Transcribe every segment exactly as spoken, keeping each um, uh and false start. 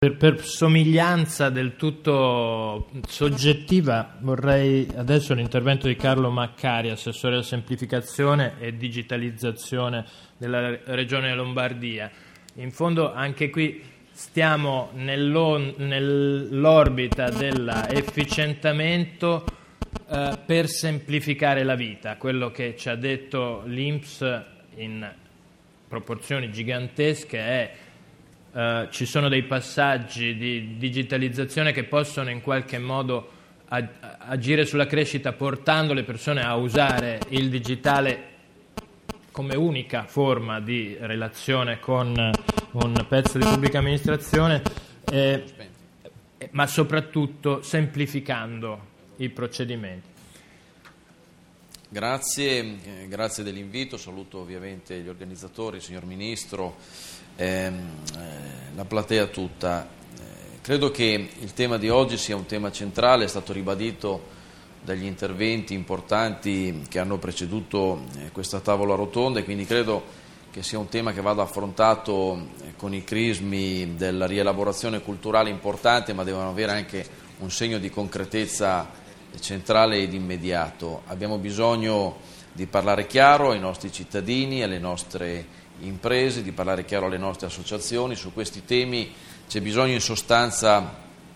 Per, per somiglianza del tutto soggettiva vorrei adesso l'intervento di Carlo Maccari, assessore alla semplificazione e digitalizzazione della Regione Lombardia. In fondo anche qui stiamo nell'orbita dell'efficientamento eh, per semplificare la vita, quello che ci ha detto l'I N P S in proporzioni gigantesche è Uh, ci sono dei passaggi di digitalizzazione che possono in qualche modo ag- agire sulla crescita, portando le persone a usare il digitale come unica forma di relazione con un pezzo di pubblica amministrazione, eh, ma soprattutto semplificando i procedimenti. Grazie, eh, grazie dell'invito, saluto ovviamente gli organizzatori, il signor Ministro, ehm, eh, la platea tutta. Eh, credo che il tema di oggi sia un tema centrale, è stato ribadito dagli interventi importanti che hanno preceduto eh, questa tavola rotonda e quindi credo che sia un tema che vada affrontato eh, con i crismi della rielaborazione culturale importante, ma devono avere anche un segno di concretezza centrale ed immediato. Abbiamo bisogno di parlare chiaro ai nostri cittadini, alle nostre imprese, di parlare chiaro alle nostre associazioni. Su questi temi c'è bisogno in sostanza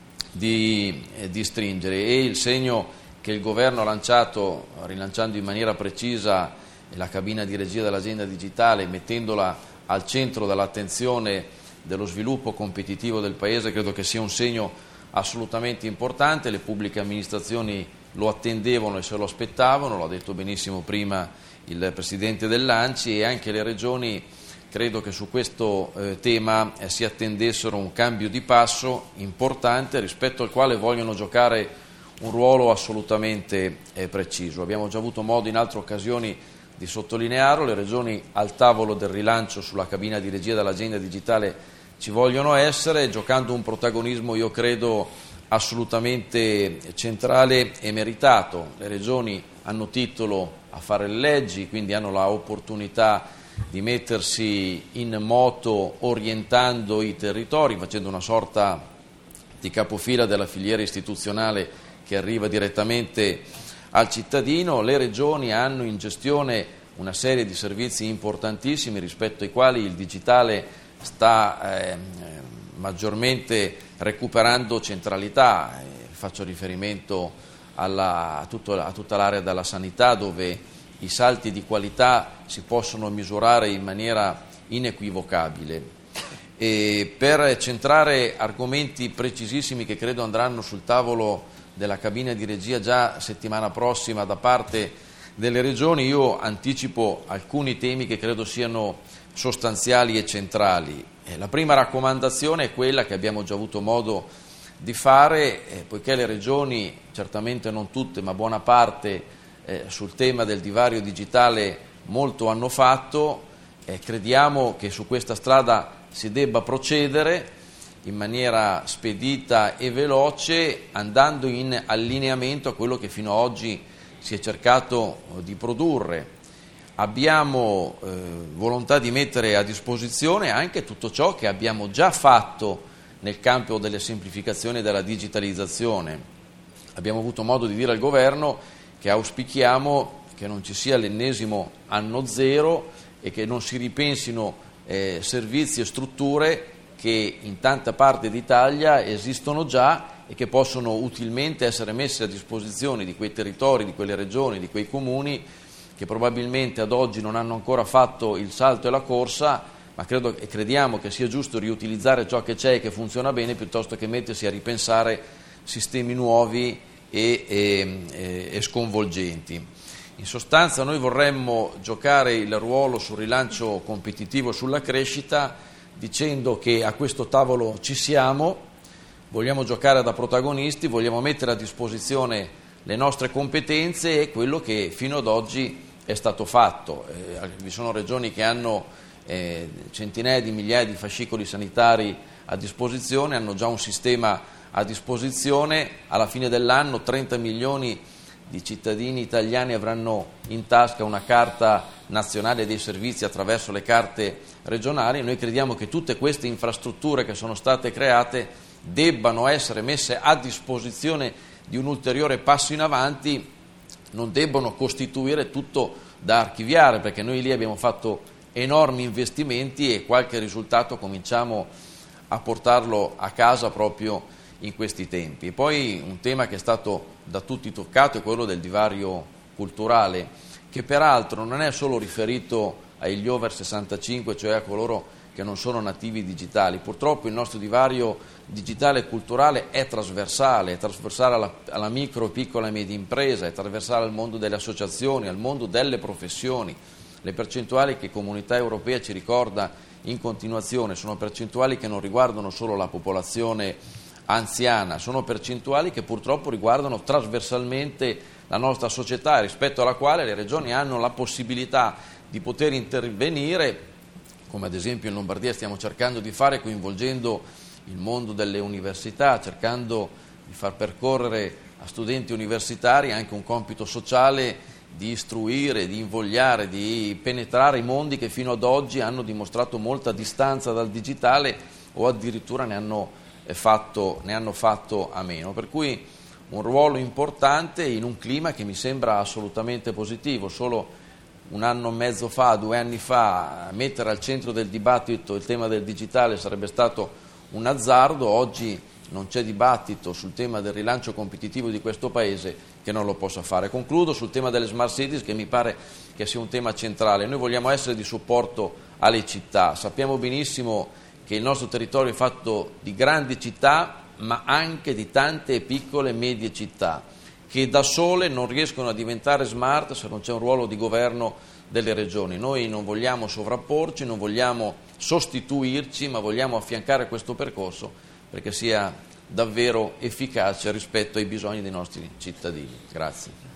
di, eh, di stringere e il segno che il Governo ha lanciato, rilanciando in maniera precisa la cabina di regia dell'agenda digitale, mettendola al centro dell'attenzione dello sviluppo competitivo del Paese, credo che sia un segno assolutamente importante. Le pubbliche amministrazioni lo attendevano e se lo aspettavano, l'ha detto benissimo prima il Presidente dell'ANCI, e anche le Regioni credo che su questo eh, tema eh, si attendessero un cambio di passo importante rispetto al quale vogliono giocare un ruolo assolutamente eh, preciso. Abbiamo già avuto modo in altre occasioni di sottolinearlo, le Regioni al tavolo del rilancio sulla cabina di regia dell'agenda digitale ci vogliono essere, giocando un protagonismo, io credo, assolutamente centrale e meritato. Le regioni hanno titolo a fare le leggi, quindi hanno l'opportunità di mettersi in moto orientando i territori, facendo una sorta di capofila della filiera istituzionale che arriva direttamente al cittadino. Le regioni hanno in gestione una serie di servizi importantissimi rispetto ai quali il digitale sta eh, maggiormente recuperando centralità. Eh, faccio riferimento alla, a, tutto, a tutta l'area della sanità, dove i salti di qualità si possono misurare in maniera inequivocabile. E per centrare argomenti precisissimi che credo andranno sul tavolo della cabina di regia già settimana prossima da parte delle regioni, io anticipo alcuni temi che credo siano sostanziali e centrali. Eh, la prima raccomandazione è quella che abbiamo già avuto modo di fare, eh, poiché le regioni, certamente non tutte, ma buona parte eh, sul tema del divario digitale molto hanno fatto, eh, crediamo che su questa strada si debba procedere in maniera spedita e veloce, andando in allineamento a quello che fino ad oggi si è cercato di produrre. Abbiamo eh, volontà di mettere a disposizione anche tutto ciò che abbiamo già fatto nel campo delle semplificazioni e della digitalizzazione. Abbiamo avuto modo di dire al Governo che auspichiamo che non ci sia l'ennesimo anno zero e che non si ripensino eh, servizi e strutture che in tanta parte d'Italia esistono già e che possono utilmente essere messe a disposizione di quei territori, di quelle regioni, di quei comuni che probabilmente ad oggi non hanno ancora fatto il salto e la corsa, ma credo e crediamo che sia giusto riutilizzare ciò che c'è e che funziona bene piuttosto che mettersi a ripensare sistemi nuovi e, e, e sconvolgenti. In sostanza noi vorremmo giocare il ruolo sul rilancio competitivo e sulla crescita, dicendo che a questo tavolo ci siamo, vogliamo giocare da protagonisti, vogliamo mettere a disposizione le nostre competenze e quello che fino ad oggi è stato fatto. Eh, vi sono regioni che hanno eh, centinaia di migliaia di fascicoli sanitari a disposizione, hanno già un sistema a disposizione, alla fine dell'anno trenta milioni di cittadini italiani avranno in tasca una carta nazionale dei servizi attraverso le carte regionali. Noi crediamo che tutte queste infrastrutture che sono state create debbano essere messe a disposizione di un ulteriore passo in avanti, non debbono costituire tutto da archiviare, perché noi lì abbiamo fatto enormi investimenti e qualche risultato cominciamo a portarlo a casa proprio in questi tempi. E poi un tema che è stato da tutti toccato è quello del divario culturale, che peraltro non è solo riferito agli over sessantacinque, cioè a coloro che non sono nativi digitali. Purtroppo il nostro divario digitale e culturale è trasversale, è trasversale alla, alla micro, piccola e media impresa, è trasversale al mondo delle associazioni, al mondo delle professioni. Le percentuali che Comunità Europea ci ricorda in continuazione sono percentuali che non riguardano solo la popolazione anziana, sono percentuali che purtroppo riguardano trasversalmente la nostra società, rispetto alla quale le regioni hanno la possibilità di poter intervenire, come ad esempio in Lombardia stiamo cercando di fare, coinvolgendo il mondo delle università, cercando di far percorrere a studenti universitari anche un compito sociale di istruire, di invogliare, di penetrare i mondi che fino ad oggi hanno dimostrato molta distanza dal digitale o addirittura ne hanno fatto, ne hanno fatto a meno. Per cui un ruolo importante in un clima che mi sembra assolutamente positivo. Solo un anno e mezzo fa, due anni fa, mettere al centro del dibattito il tema del digitale sarebbe stato un azzardo. Oggi non c'è dibattito sul tema del rilancio competitivo di questo Paese che non lo possa fare. Concludo sul tema delle smart cities, che mi pare che sia un tema centrale. Noi vogliamo essere di supporto alle città. Sappiamo benissimo che il nostro territorio è fatto di grandi città, ma anche di tante piccole e medie città, che da sole non riescono a diventare smart se non c'è un ruolo di governo delle regioni. Noi non vogliamo sovrapporci, non vogliamo sostituirci, ma vogliamo affiancare questo percorso perché sia davvero efficace rispetto ai bisogni dei nostri cittadini. Grazie.